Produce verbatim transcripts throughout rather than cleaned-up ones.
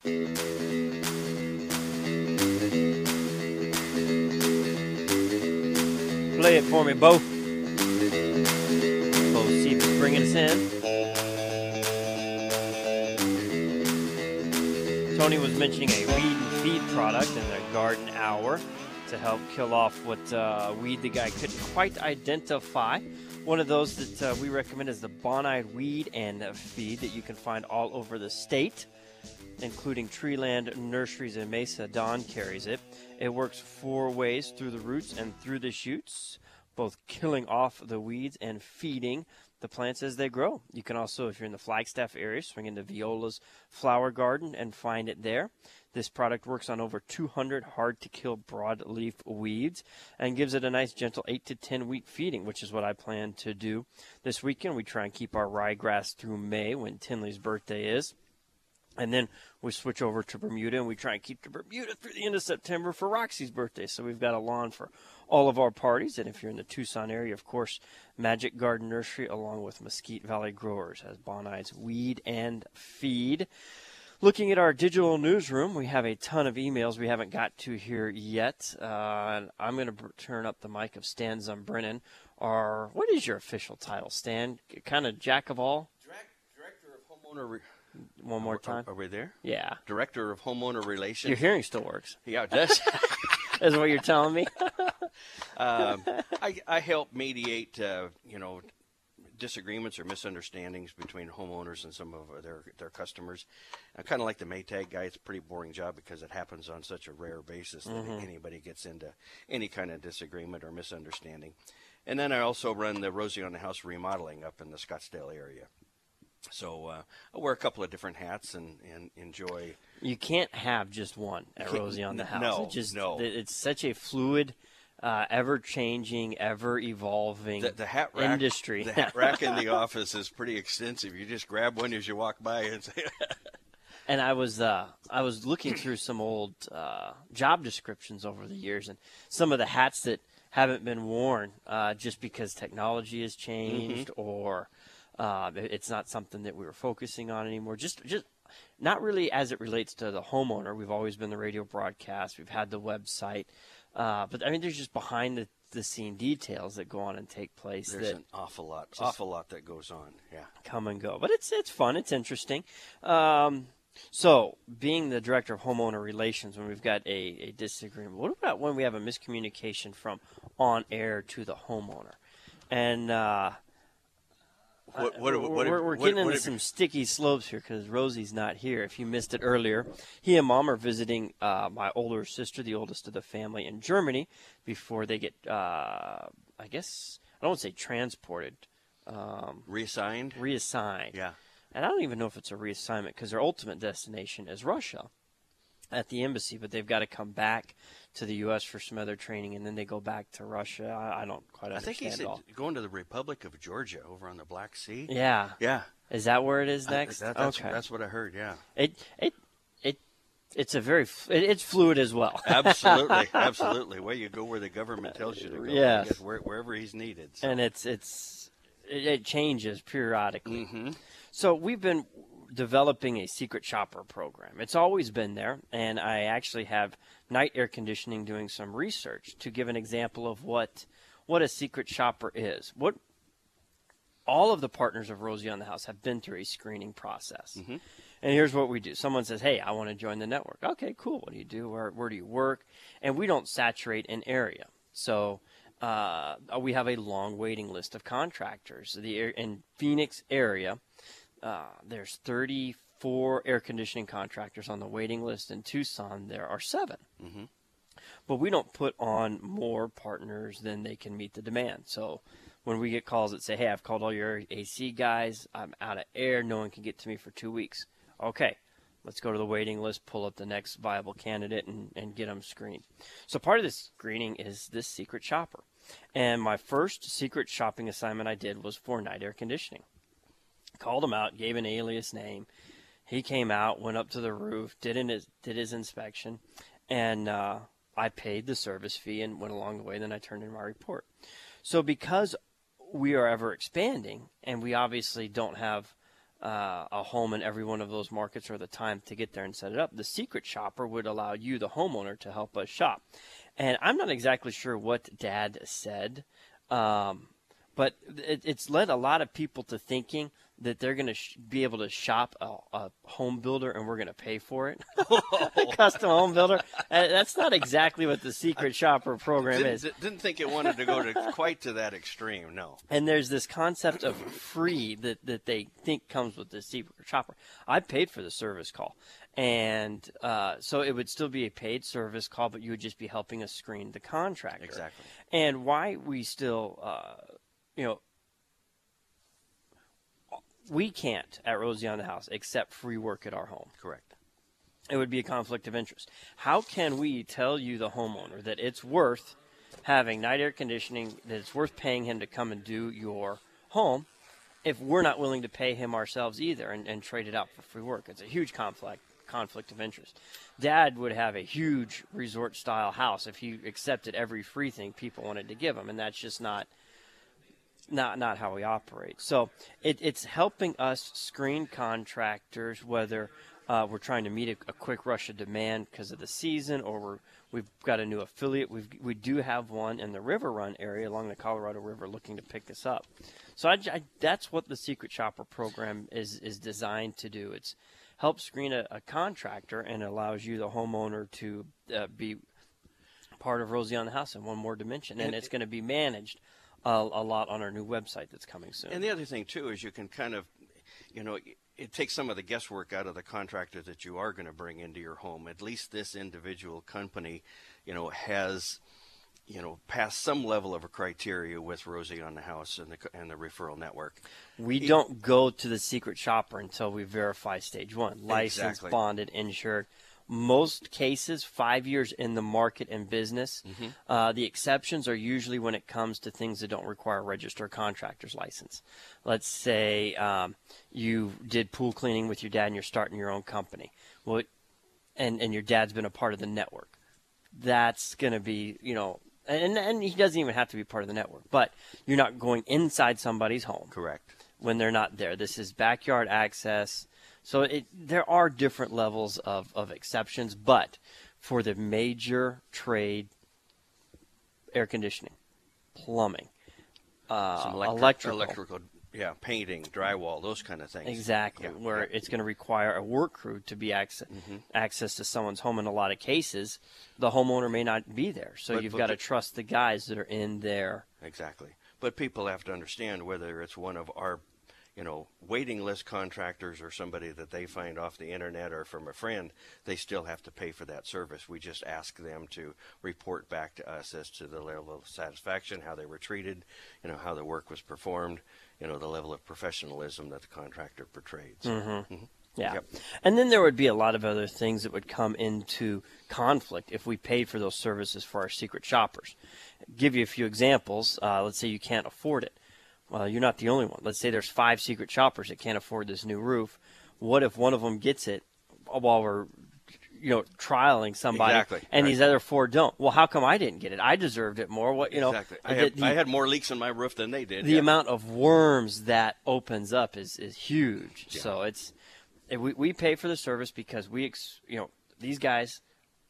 Play it for me, Bo. Bo Seep is bringing us in. Tony was mentioning a weed and feed product in the garden hour to help kill off what uh, weed the guy couldn't quite identify. One of those that uh, we recommend is the Bonide Weed and Feed that you can find all over the state, including Treeland Nurseries in Mesa. Don carries it. It works four ways, through the roots and through the shoots, both killing off the weeds and feeding the plants as they grow. You can also, if you're in the Flagstaff area, swing into Viola's Flower Garden and find it there. This product works on over two hundred hard-to-kill broadleaf weeds and gives it a nice, gentle eight to ten week feeding, which is what I plan to do this weekend. We try and keep our ryegrass through May when Tinley's birthday is. And then we switch over to Bermuda, and we try and keep the Bermuda through the end of September for Roxy's birthday. So we've got a lawn for all of our parties. And if you're in the Tucson area, of course, Magic Garden Nursery, along with Mesquite Valley Growers, has Bonide's Weed and Feed. Looking at our digital newsroom, we have a ton of emails we haven't got to here yet. Uh, and I'm going to turn up the mic of Stan Zumbrennan. Our, what is your official title, Stan? Kind of jack of all? Director of Homeowner Re- One more time. Are, are we there? Yeah. Director of Homeowner Relations. Your hearing still works. Yeah, it does. Is what you're telling me? um, I, I help mediate, uh, you know, disagreements or misunderstandings between homeowners and some of their their customers. I'm kind of like the Maytag guy. It's a pretty boring job because it happens on such a rare basis that mm-hmm. anybody gets into any kind of disagreement or misunderstanding. And then I also run the Rosie on the House remodeling up in the Scottsdale area. So uh, I wear a couple of different hats and, and enjoy. You can't have just one at Rosie on the House. No, it just, no. It's such a fluid, uh, ever-changing, ever-evolving the, the hat rack, industry. The hat rack in the office is pretty extensive. You just grab one as you walk by and say. And I was uh, I was looking through some old uh, job descriptions over the years, and some of the hats that haven't been worn uh, just because technology has changed mm-hmm. or uh, it's not something that we were focusing on anymore. Just just not really as it relates to the homeowner. We've always been the radio broadcast. We've had the website. Uh, but, I mean, there's just behind the, the scene details that go on and take place. There's that an awful lot, awful lot that goes on, yeah. Come and go. But it's it's fun. It's interesting. Um, so, being the director of homeowner relations, when we've got a, a disagreement, what about when we have a miscommunication from on air to the homeowner? And uh, what, what, what, we're, we're what, getting what, into what, some sticky slopes here because Rosie's not here. If you missed it earlier, he and Mom are visiting uh, my older sister, the oldest of the family, in Germany before they get, uh, I guess, I don't want to say transported. Um, reassigned? Reassigned. Yeah. And I don't even know if it's a reassignment because their ultimate destination is Russia at the embassy, but they've got to come back to the U S for some other training, and then they go back to Russia. I, I don't quite understand I think he's it all. going to the Republic of Georgia over on the Black Sea. Yeah. Yeah. Is that where it is next? I, that, that's, okay. That's what I heard, yeah. It it it It's a very it, it's fluid as well. Absolutely, absolutely. Well, you go where the government tells you to go. Yes. I guess where, wherever he's needed. So. And it's it's it, it changes periodically. Mm-hmm. So we've been developing a secret shopper program. It's always been there, and I actually have Night Air Conditioning doing some research to give an example of what what a secret shopper is. What all of the partners of Rosie on the House have been through a screening process. Mm-hmm. And here's what we do. Someone says, hey, I want to join the network. Okay, cool. What do you do? Where, where do you work? And we don't saturate an area. So uh, we have a long waiting list of contractors. The in Phoenix area, uh, there's thirty-four air conditioning contractors on the waiting list. In Tucson, there are seven. Mm-hmm. But we don't put on more partners than they can meet the demand. So when we get calls that say, hey, I've called all your A C guys, I'm out of air, no one can get to me for two weeks. Okay, let's go to the waiting list, pull up the next viable candidate, and, and get them screened. So part of this screening is this secret shopper. And my first secret shopping assignment I did was for Night Air Conditioning. Called him out, gave an alias name. He came out, went up to the roof, did, an, did his inspection, and uh, I paid the service fee and went along the way. Then I turned in my report. So because we are ever expanding, and we obviously don't have uh, a home in every one of those markets or the time to get there and set it up. The Secret Shopper would allow you, the homeowner, to help us shop. And I'm not exactly sure what Dad said, um, but it, it's led a lot of people to thinking that they're going to sh- be able to shop a, a home builder and we're going to pay for it. Custom home builder. Uh, that's not exactly what the Secret Shopper program didn't, is. Didn't think it wanted to go to quite to that extreme, no. And there's this concept of free that, that they think comes with the Secret Shopper. I paid for the service call. And uh, so it would still be a paid service call, but you would just be helping us screen the contractor. Exactly. And why we still, uh, you know, we can't at Rosie on the House accept free work at our home. Correct. It would be a conflict of interest. How can we tell you, the homeowner, that it's worth having night air conditioning, that it's worth paying him to come and do your home, if we're not willing to pay him ourselves either and, and trade it out for free work? It's a huge conflict conflict of interest. Dad would have a huge resort-style house if he accepted every free thing people wanted to give him, and that's just not not not how we operate. So it, it's helping us screen contractors, whether uh, we're trying to meet a, a quick rush of demand because of the season, or we're, we've got a new affiliate. We've, we do have one in the River Run area along the Colorado River looking to pick us up. So I, I, that's what the Secret Shopper program is, is designed to do. It's help screen a, a contractor and allows you, the homeowner, to uh, be part of Rosie on the House in one more dimension. And, and it's going to be managed uh, a lot on our new website that's coming soon. And the other thing, too, is you can kind of, you know, it takes some of the guesswork out of the contractor that you are going to bring into your home. At least this individual company, you know, has, you know, passed some level of a criteria with Rosie on the House and the and the referral network. We it, don't go to the Secret Shopper until we verify stage one. Licensed, exactly. bonded, insured. Most cases, five years in the market and business. Mm-hmm. Uh, the exceptions are usually when it comes to things that don't require a registered contractor's license. Let's say um, you did pool cleaning with your dad and you're starting your own company. Well, and, and your dad's been a part of the network. That's going to be, you know, and, and he doesn't even have to be part of the network, but you're not going inside somebody's home. Correct. When they're not there. This is backyard access. So it, there are different levels of, of exceptions, but for the major trade, air conditioning, plumbing, uh, Some electric, electrical, electrical, yeah, painting, drywall, those kind of things. exactly, Yeah, where yeah. it's going to require a work crew to be access, Mm-hmm. access to someone's home. In a lot of cases, the homeowner may not be there, so But- you've but got to the- trust the guys that are in there. Exactly. But people have to understand, whether it's one of our, you know, waiting list contractors or somebody that they find off the internet or from a friend, they still have to pay for that service. We just ask them to report back to us as to the level of satisfaction, how they were treated, you know, how the work was performed, you know, the level of professionalism that the contractor portrayed. So, Mm-hmm. mhm. Yeah. Yep. And then there would be a lot of other things that would come into conflict if we paid for those services for our secret shoppers. Give you a few examples. Uh, let's say you can't afford it. Well, you're not the only one. Let's say there's five secret shoppers that can't afford this new roof. What if one of them gets it while we're, you know, trialing somebody, Exactly. and Right. these other four don't? Well, how come I didn't get it? I deserved it more. What you know? Exactly. I the- had, the- I had more leaks in my roof than they did. the yeah. amount of worms that opens up is, is huge. Yeah. So it's we we pay for the service because we ex, you know these guys,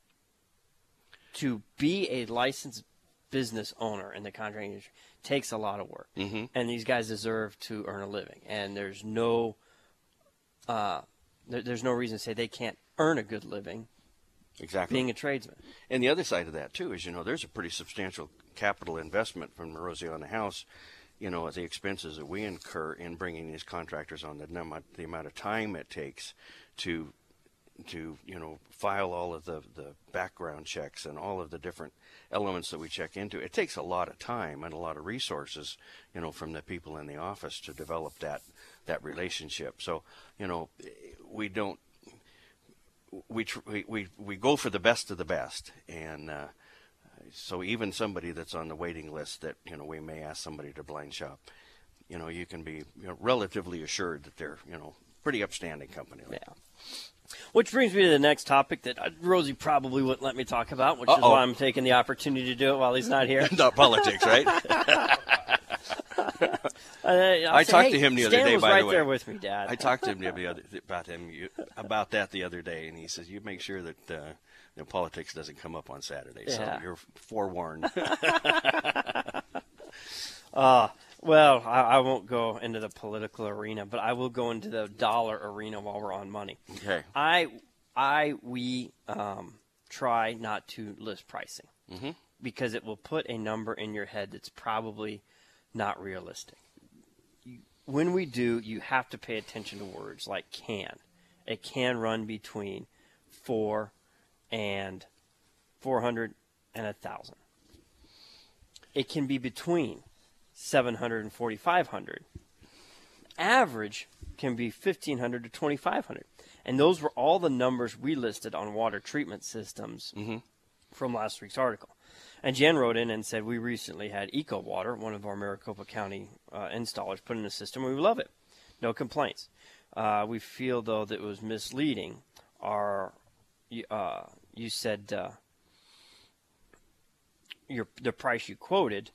to be a licensed business owner in the contracting industry takes a lot of work, mm-hmm. and these guys deserve to earn a living. And there's no uh, there, there's no reason to say they can't earn a good living Exactly. being a tradesman. And the other side of that, too, is, you know, there's a pretty substantial capital investment from Rosie on the House, you know, the expenses that we incur in bringing these contractors on, the, num- the amount of time it takes to, to you know, file all of the, the background checks and all of the different elements that we check into. It takes a lot of time and a lot of resources, you know, from the people in the office to develop that, that relationship. So, you know, we don't, We, tr- we we we go for the best of the best, and uh, so even somebody that's on the waiting list that you know we may ask somebody to blind shop, you know, you can be you know, relatively assured that they're you know pretty upstanding company. Yeah. Which brings me to the next topic that uh, Rosie probably wouldn't let me talk about, which Uh-oh. is why I'm taking the opportunity to do it while he's not here. Not politics, right? Uh, I'll I say, talked hey, to him the Stan other day, was by right the way. there with me, Dad. I talked to him the other about him you, about that the other day, and he says, "You make sure that uh, you know, politics doesn't come up on Saturday, Yeah. so you're forewarned." uh, well, I, I won't go into the political arena, but I will go into the dollar arena while we're on money. Okay. I, I, we um, try not to list pricing Mm-hmm. because it will put a number in your head that's probably not realistic. You, when we do, you have to pay attention to words like can. It can run between four and four hundred and a thousand. It can be between seven hundred and forty-five hundred. Average can be fifteen hundred to twenty-five hundred. And those were all the numbers we listed on water treatment systems Mm-hmm. from last week's article. And Jen wrote in and said, we recently had Eco Water, one of our Maricopa County uh, installers, put in a system, and we love it. No complaints. Uh, we feel, though, that it was misleading. Our, uh, you said uh, your the price you quoted,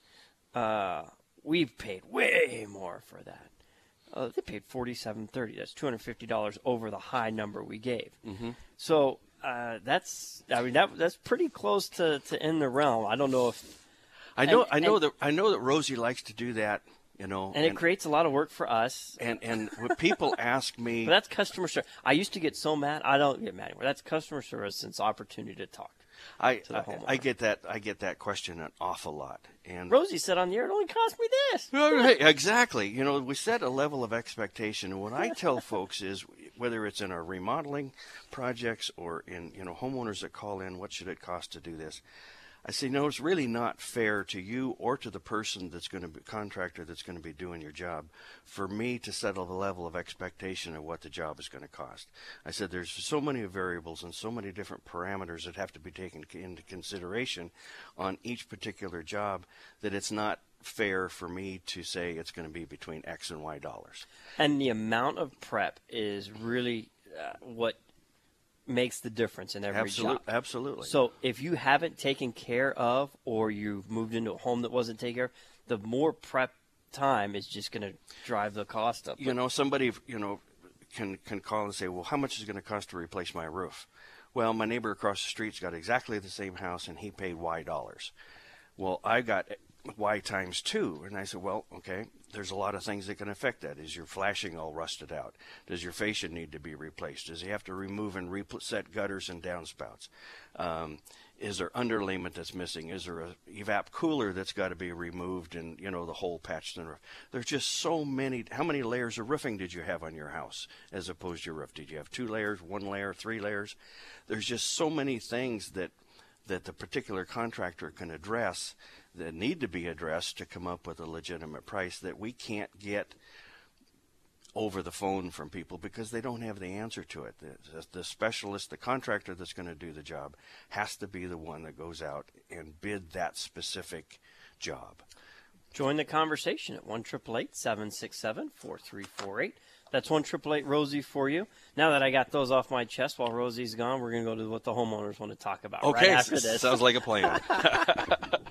uh, we've paid way more for that. Uh, they paid forty-seven thirty. That's two hundred fifty dollars over the high number we gave. Mm-hmm. So uh, that's, I mean, that that's pretty close to, to in the realm. I don't know if, I know, And- I know and- that I know that Rosie likes to do that. You know, and it creates a lot of work for us. and and when people ask me, But that's customer service. I used to get so mad. I don't get mad anymore. That's customer service and it's opportunity to talk. I, to the I homeowner. I get that I get that question an awful lot, and Rosie said on the air, it only cost me this. Right, exactly. You know, we set a level of expectation, and what I tell folks is, whether it's in our remodeling projects or in you know homeowners that call in, what should it cost to do this? I say, no, it's really not fair to you or to the person that's going to be contractor that's going to be doing your job for me to settle the level of expectation of what the job is going to cost. I said, there's so many variables and so many different parameters that have to be taken into consideration on each particular job that it's not fair for me to say it's going to be between X and Y dollars. And the amount of prep is really uh, what makes the difference in every Absolute, job. absolutely. So if you haven't taken care of, or you've moved into a home that wasn't taken care of, the more prep time is just going to drive the cost up. You know, somebody, you know, can can call and say, well, how much is it going to cost to replace my roof? Well, my neighbor across the street's got exactly the same house, and he paid Y dollars. Well, I got Y times two. And I said, well, okay, there's a lot of things that can affect that. Is your flashing all rusted out? Does your fascia need to be replaced? Does he have to remove and reset gutters and downspouts? Um, is there underlayment that's missing? Is there a evap cooler that's got to be removed and, you know, the hole patched in the roof? There's just so many. How many layers of roofing did you have on your house as opposed to your roof? Did you have two layers, one layer, three layers? There's just so many things that that the particular contractor can address that need to be addressed to come up with a legitimate price that we can't get over the phone from people because they don't have the answer to it. The, the specialist, the contractor that's going to do the job has to be the one that goes out and bid that specific job. Join the conversation at one eight eight eight, seven six seven, four three four eight. That's one eight eight eight, Rosie for you. Now that I got those off my chest while Rosie's gone, we're going to go to what the homeowners want to talk about Okay, right after this. sounds like a plan.